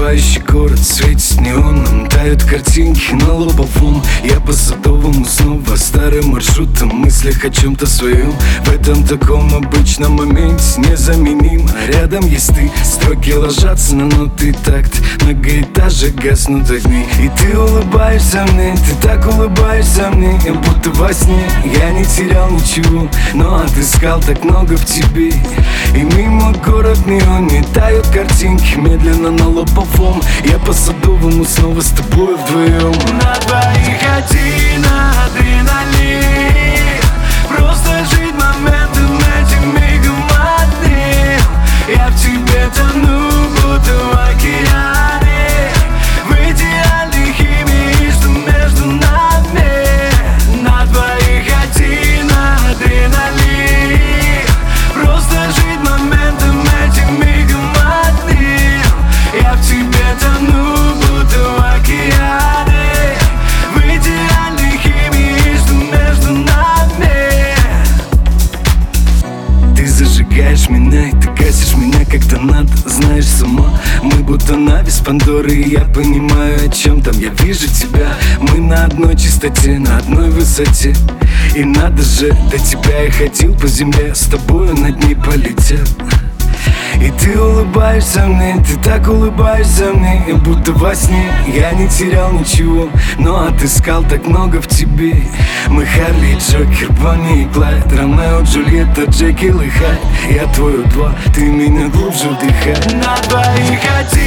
Засыпающий город светит неоном, тают картинки на лобовом. Я по Садовому снова старым маршрутом, мыслях о чем-то своем. В этом таком обычном моменте незаменим. А рядом есть ты, строки ложатся на ноты такт. Многоэтажек гаснут огни, и ты улыбаешься мне, ты так улыбаешься мне, будто во сне. Я не терял ничего, но отыскал так много в тебе. И мимо город неон, не тают картинки медленно на лобовом. Я по Садовому снова с тобой вдвоем. На двоих один адреналин, просто жить моментом этим мигом одним. Я в тебе тону, будто в океане, в идеальной химии, что между нами. На двоих один адреналин, просто жить моментом этим мигом одним. Я в тебе тону, будто в океане, в идеальной химии, что между нами. Ты зажигаешь меня, и ты гасишь меня, когда надо. Знаешь сама, мы будто навес Пандоры, и я понимаю, о чем там. Я вижу тебя, мы на одной частоте, на одной высоте. И надо же, до тебя я ходил по земле, с тобою над ней полетел. И ты улыбаешься мне, ты так улыбаешься мне, будто во сне. Я не терял ничего, но отыскал так много в тебе. Мы Харли и Джокер, Бонни и Клайд, Ромео, Джульетта, Джекил и Хайд. Я твой У2, ты меня глубже вдыхай. На двоих один